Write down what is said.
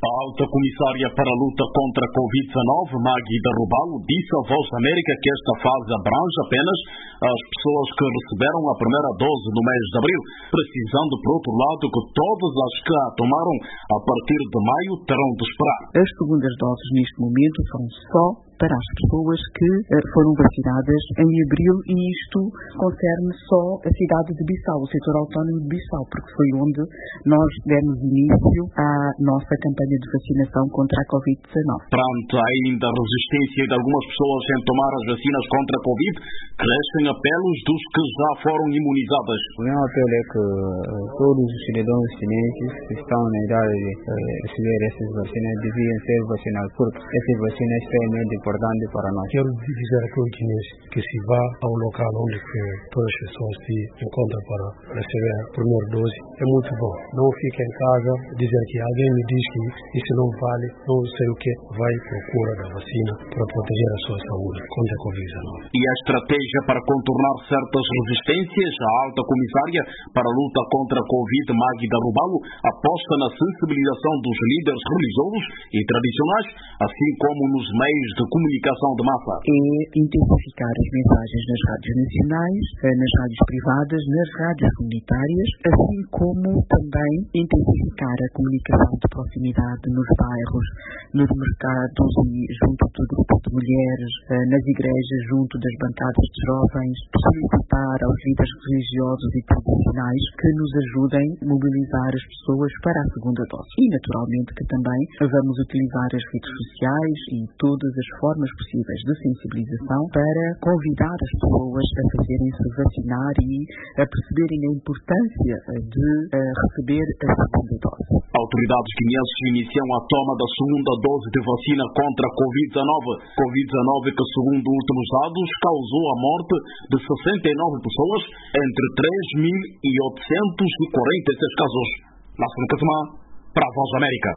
A alta comissária para a luta contra a Covid-19, Magda Rubalo, disse à Voz da América que esta fase abrange apenas as pessoas que receberam a primeira dose no mês de abril, precisando, por outro lado, que todas as que a tomaram a partir de maio terão de esperar. As segundas doses neste momento são só para as pessoas que foram vacinadas em abril, e isto concerne só a cidade de Bissau, o setor autónomo de Bissau, porque foi onde nós demos início à nossa campanha de vacinação contra a Covid-19. Perante ainda a resistência de algumas pessoas em tomar as vacinas contra a Covid, crescem apelos dos que já foram imunizadas. O meu apelo é que todos os cidadãos chineses que estão na idade de receber essas vacinas deviam ser vacinados, porque essas vacinas têm muito importante para nós. Quero dizer a todos os chineses que se vá ao local onde todas as pessoas se encontram para receber a primeira dose, é muito bom. Não fique em casa dizer que alguém me diz que isso não vale, não sei o que, vai à procura da vacina para proteger a sua saúde contra a Covid-19. E a estratégia para contornar certas resistências, a alta comissária para a luta contra a Covid, Magda Rubalo, aposta na sensibilização dos líderes religiosos e tradicionais, assim como nos meios de comunicação de massa. É intensificar as mensagens nas rádios nacionais, nas rádios privadas, nas rádios comunitárias, assim como também intensificar a comunicação de proximidade nos bairros, nos mercados e junto do grupo de mulheres, nas igrejas, junto das bancadas de jovens, solicitar aos líderes religiosos e tradicionais que nos ajudem a mobilizar as pessoas para a segunda dose. E, naturalmente, que também vamos utilizar as redes sociais e todas as formas possíveis de sensibilização para convidar as pessoas a fazerem-se vacinar e a perceberem a importância de receber a segunda dose. Autoridades guineenses iniciam a toma da segunda dose de vacina contra a Covid-19, que, segundo últimos dados, causou a morte de 69 pessoas, entre 3.846 casos. Nasser Kazma, para a Voz da América.